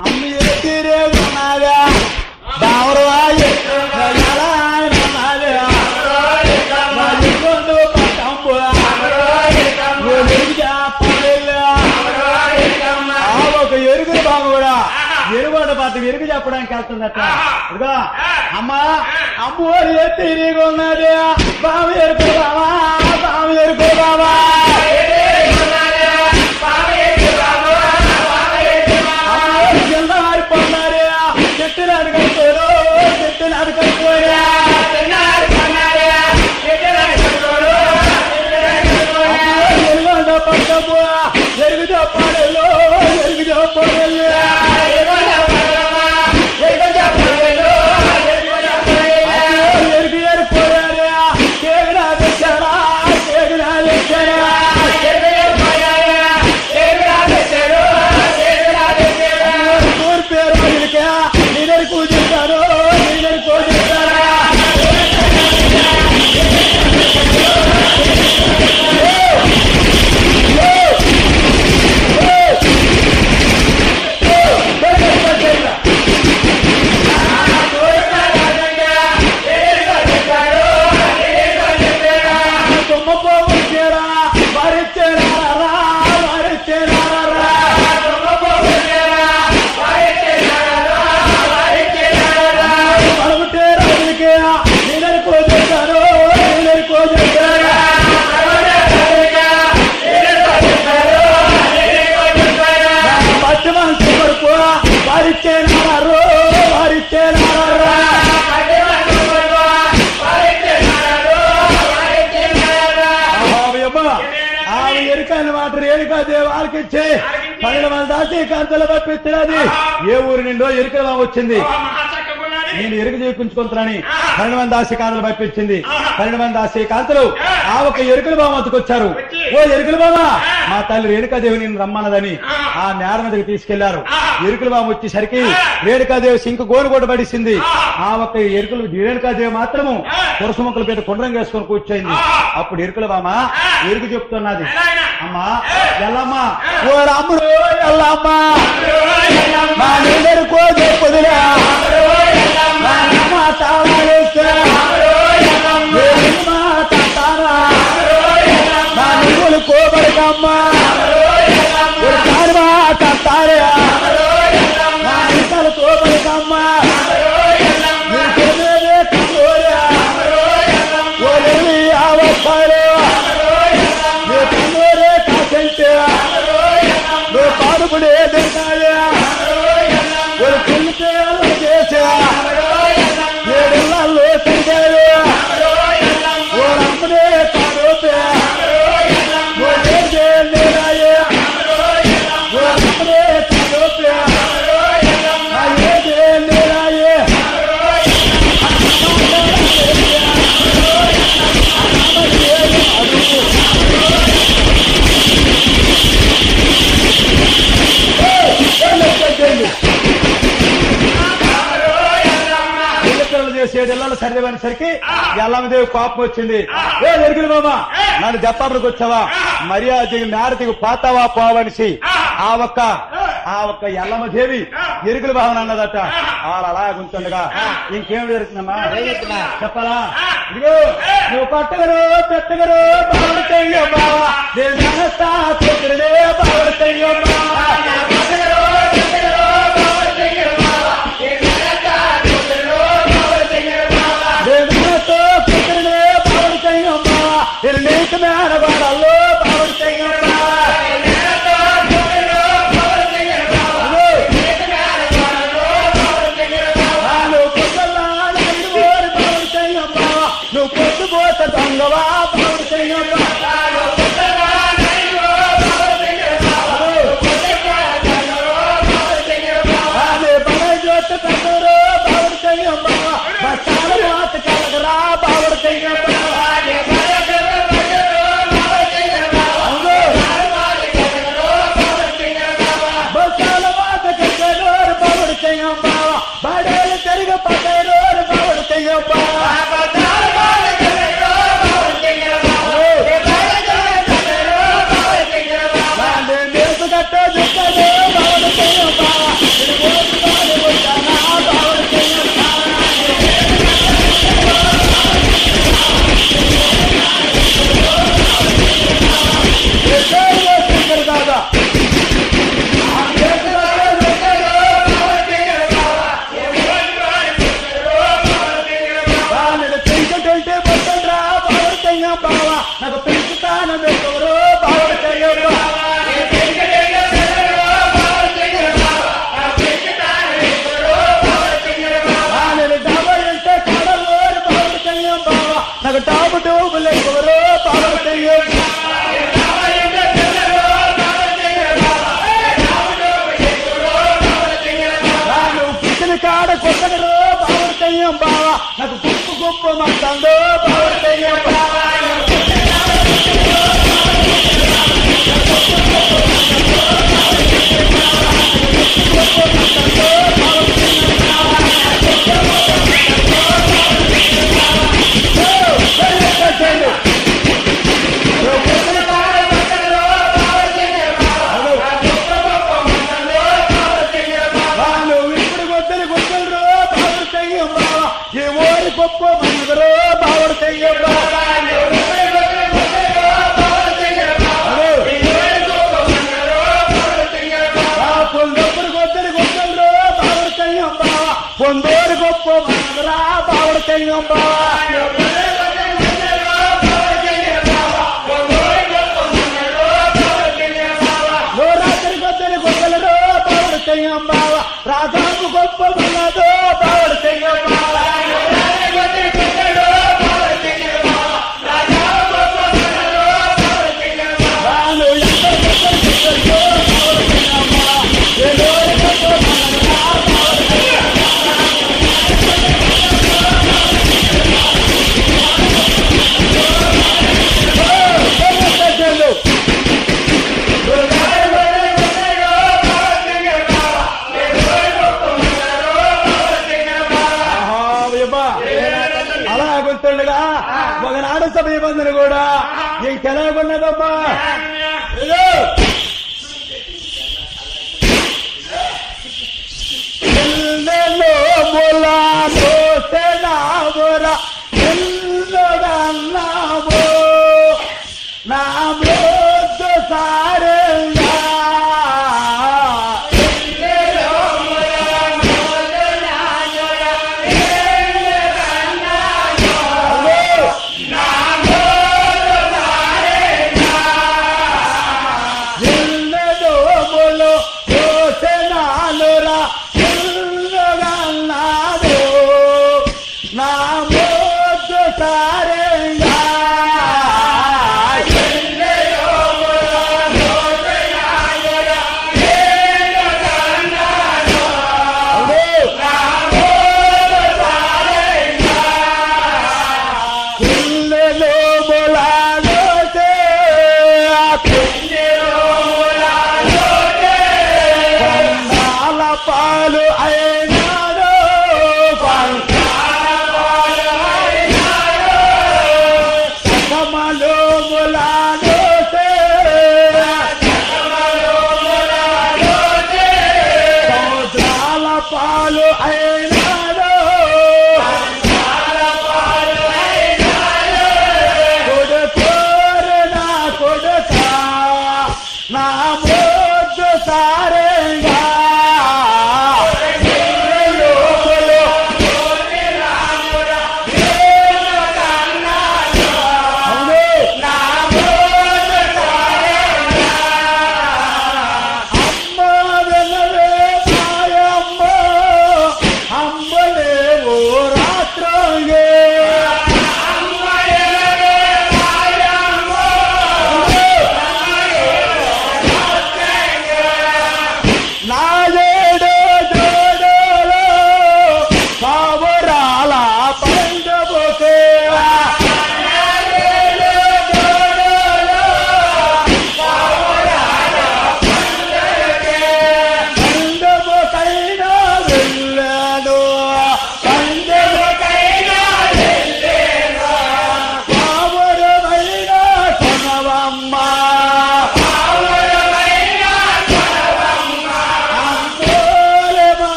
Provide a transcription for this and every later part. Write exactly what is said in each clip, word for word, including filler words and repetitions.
అమ్మ ఎత్తిరే ఉన్నాగా బావరాయి ఒక ఎరుగురు బాబు కూడా ఎరుగోడ పాత ఎరుగు చెప్పడానికి వెళ్తుందట ఇదిగో అమ్మ అమ్మోరు ఎత్తి ఇరిగి ఉన్నది బాబు ఎరుకు బావా బాబు ఎరుకు బావా కింద మారిపోన్నారు చెట్టుని అడుగుతారు చెట్టుని అడుగుతారు ఎరుగొండ పక్కపు ఎరుగు చెప్పాడు ఎరుగు చెప్పాడు ఎరుగు ఎరుకోరా కేగునా తెచ్చారా కేగునా తెచ్చారా ఊరి పేరు వదిలికా నిన్నరు కూర్చుంటారు నిన్నరు కూర్చుంటారా వాళ్ళకి ఇచ్చి పన్నెండు మంది దాసి కంతలు పంపించినది ఏ ఊరి నిండో ఎరుకల వచ్చింది నేను ఎరుక చేయించుకుంటున్నాని పన్నెండు మంది దాసి కాంతలు పంపించింది పన్నెండు మంది దాసి కాంతలు ఆ ఒక ఎరుకల బామ వచ్చారు ఓ ఎరుకల బామ మా తల్లి రేణుకాదేవి నేను రమ్మన్నదని ఆ నేర మీదకి తీసుకెళ్లారు ఎరుకల బామ వచ్చేసరికి రేణుకాదేవి సింకు గోను కూడా పడిసింది ఆ ఒక ఎరుకలు రేణుకాదేవి మాత్రము పురుష మొక్కల పేద కుండ్రం వేసుకొని కూర్చోయింది అప్పుడు ఎరుకల బామ ఎరుకు చెప్తున్నది అమ్మా ఎల్లమ్మా ఓ రాముడు ఎల్లమ్మా మా నీడరుకో చెప్పుదురా మా నువ్వులు కోబడికమ్మా తారే మా ఇంతలు కోబడికమ్మా నువ్వు పాడుకునే తింటాయా ఒక పిల్లితే చేసా ఏడెళ్ళల్లో తిరిగారు ఓ రమ్మనే పాడోతే ఓ నేర్చే నేరాయే ఓ రమ్మనే పాడోతే ఏదే నేరాయే ఏడెళ్ళలో సరిదేవనేసరికి ఎల్లమ్మదేవి కోపం వచ్చింది ఏ ఎరుగులు బాబా నన్ను జప్పాపులకు వచ్చావా మర్యాద నేరతికి పోతావా పోవనిసి ఆ ఒక్క ఆ ఒక్క ఎల్లమ్మదేవి ఎరుగుల భావన అన్నదట వాళ్ళు అలా గుంటుండగా ఇంకేం జరుగుతుందమ్మా చెప్పాలా ఇదిగో నువ్వు పట్టగరు పెట్టగరు బావడతయ్యో బావా నేను పుత్రుడే బావడతయ్యో బావా నీకు మేనవాడల్లో బావడతయ్యో నువ్వు పొద్దుపోత దొంగవా బావడతయ్యో ఆడ కొట్టగరు బావుడు తెయ్యం బావా నాకు గుప్పు గుప్పు మంటందో బావుడు తెయ్యం బావా గొప్ప మందరో బావుడు తెయ్యం బావా పొందొప్పుడు గొద్దరి గొద్దరు బావుడు తెయ్యం బావా పొందోరు గొప్ప మందరా బావుడు తెయ్యం బావా రాత్రి గొద్దరి గొద్దలరో బావుడు తెయ్యం బావా రాజాకు గొప్ప మన్నదో బావుడు తెయ్యం బావా అలాగుంటుండగా ఒకనాడు సమయబంధులు కూడా ఇంకెలాగున్నదమ్మా నా మృదు సారంగా పాలు అయినాడు కమలు ములాడు సముద్రాల పాలు అయినాడు కొడుకోరు నా కొడుక నా మోజు సారేగా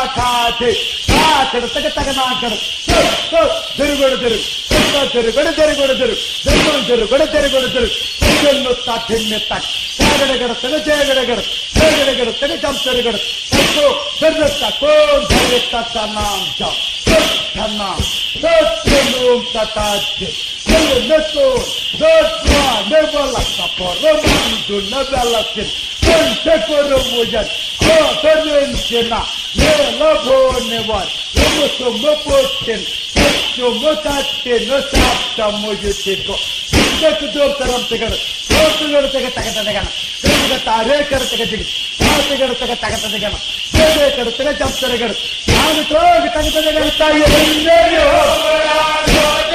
కాటి అక్కడ తగ తగ నాకడు తిరుగుడు తిరుగు తిరుగుడు తిరుగుడు తిరుగు తిరుగుడు తిరుగుడు తిరుగుడు తిరుగు తిరుగుడు తిన్ను తక్ చేగడగడ తెగ చేగడగడ చేగడగడ తెగ చంపరగడ తక్కు తిరుగు తక్కు తిరుగు తన్నాం చ తన్నాం తత్తును తతాచి నెత్తు దత్వ నెబల కపరమందు నెబలకి తెకరు ముజన్ ఓ తన్నిన నే లభో నెవర్ రుసు మపోచెన్ సు మతాచె నసాప్త ముజుతికో తెకు దోతరం తెగడ దోతగడ తెగ తగ తగన తెగ తారే కర తెగ దిగి తాతగడ తెగ తగ తగన తెగ కడ తెగ చంపరగడ ఆను తోగ తగ తగన తాయే